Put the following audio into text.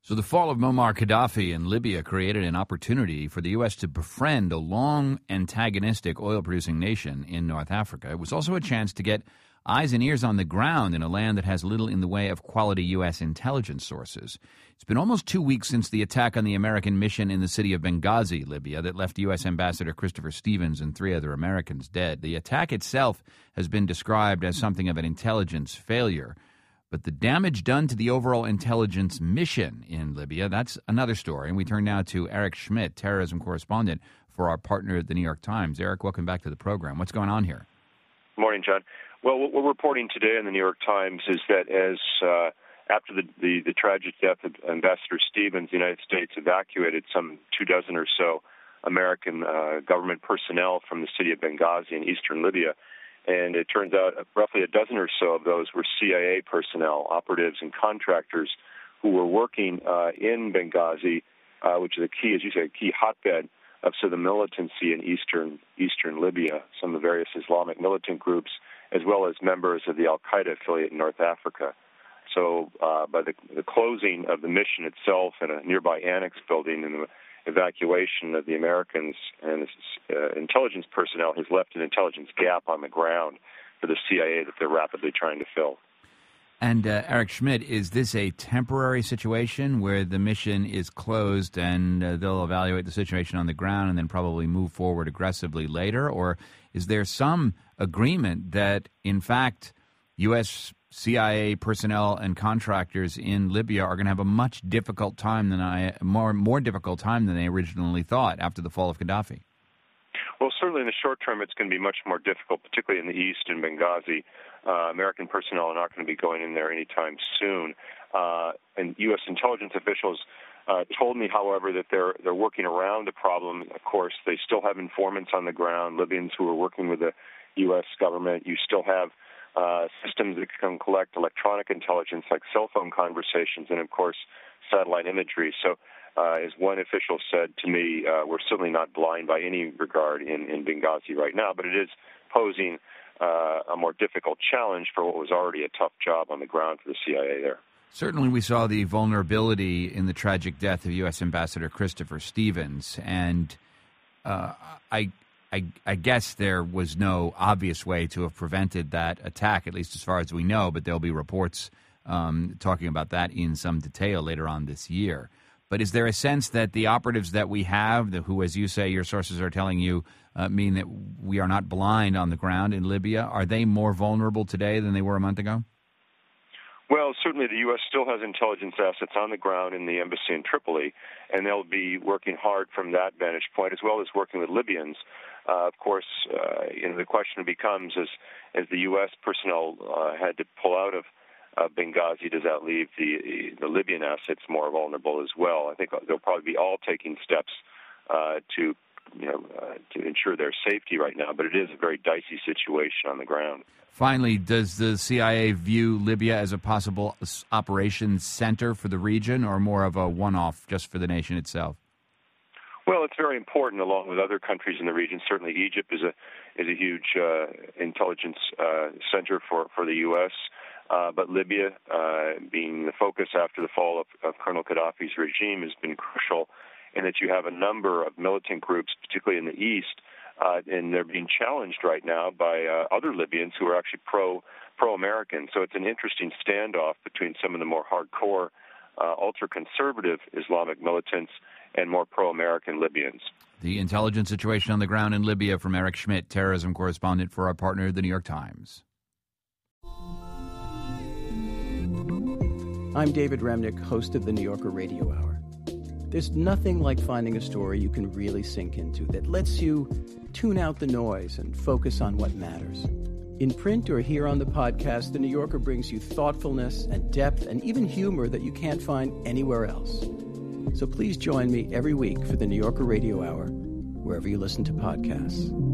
So the fall of Muammar Gaddafi in Libya created an opportunity for the U.S. to befriend a long antagonistic oil-producing nation in North Africa. It was also a chance to get eyes and ears on the ground in a land that has little in the way of quality U.S. intelligence sources. It's been almost 2 weeks since the attack on the American mission in the city of Benghazi, Libya, that left U.S. Ambassador Christopher Stevens and 3 other Americans dead. The attack itself has been described as something of an intelligence failure. But the damage done to the overall intelligence mission in Libya, that's another story. And we turn now to Eric Schmidt, terrorism correspondent for our partner at the New York Times. Eric, welcome back to the program. What's going on here? Good morning, John. Well, what we're reporting today in the New York Times is that after the tragic death of Ambassador Stevens, the United States evacuated some 24 or so American government personnel from the city of Benghazi in eastern Libya. And it turns out roughly a dozen or so of those were CIA personnel, operatives and contractors who were working in Benghazi, which is a key hotbed of the militancy in eastern Libya, some of the various Islamic militant groups, as well as members of the Al-Qaeda affiliate in North Africa. So by the closing of the mission itself in a nearby annex building and the evacuation of the Americans and intelligence personnel has left an intelligence gap on the ground for the CIA that they're rapidly trying to fill. And Eric Schmidt, is this a temporary situation where the mission is closed and they'll evaluate the situation on the ground and then probably move forward aggressively later? Or is there some agreement that, in fact, U.S. CIA personnel and contractors in Libya are going to have a much difficult time more difficult time than they originally thought after the fall of Gaddafi? Well, certainly in the short term, it's going to be much more difficult, particularly in the east in Benghazi. American personnel are not going to be going in there anytime soon. And U.S. intelligence officials told me, however, that they're working around the problem. Of course, they still have informants on the ground, Libyans who are working with the U.S. government. You still have systems that can collect electronic intelligence like cell phone conversations and, of course, satellite imagery. So as one official said to me, we're certainly not blind by any regard in Benghazi right now, but it is posing a more difficult challenge for what was already a tough job on the ground for the CIA there. Certainly we saw the vulnerability in the tragic death of U.S. Ambassador Christopher Stevens, and I guess there was no obvious way to have prevented that attack, at least as far as we know, but there'll be reports talking about that in some detail later on this year. But is there a sense that the operatives that we have, who, as you say, your sources are telling you, mean that we are not blind on the ground in Libya, are they more vulnerable today than they were a month ago? Well, certainly the U.S. still has intelligence assets on the ground in the embassy in Tripoli, and they'll be working hard from that vantage point, as well as working with Libyans. Of course, the question becomes, as the U.S. personnel had to pull out of Benghazi, does that leave the Libyan assets more vulnerable as well? I think they'll probably be all taking steps to ensure their safety right now, but it is a very dicey situation on the ground. Finally, does the CIA view Libya as a possible operations center for the region, or more of a one-off just for the nation itself? Well, it's very important, along with other countries in the region. Certainly, Egypt is a huge intelligence center for the U.S., but Libya, being the focus after the fall of Colonel Gaddafi's regime, has been crucial in that you have a number of militant groups, particularly in the east, and they're being challenged right now by other Libyans who are actually pro-American. So it's an interesting standoff between some of the more hardcore, ultra-conservative Islamic militants and more pro-American Libyans. The intelligence situation on the ground in Libya from Eric Schmidt, terrorism correspondent for our partner, The New York Times. I'm David Remnick, host of the New Yorker Radio Hour. There's nothing like finding a story you can really sink into that lets you tune out the noise and focus on what matters. In print or here on the podcast, The New Yorker brings you thoughtfulness and depth and even humor that you can't find anywhere else. So please join me every week for the New Yorker Radio Hour, wherever you listen to podcasts.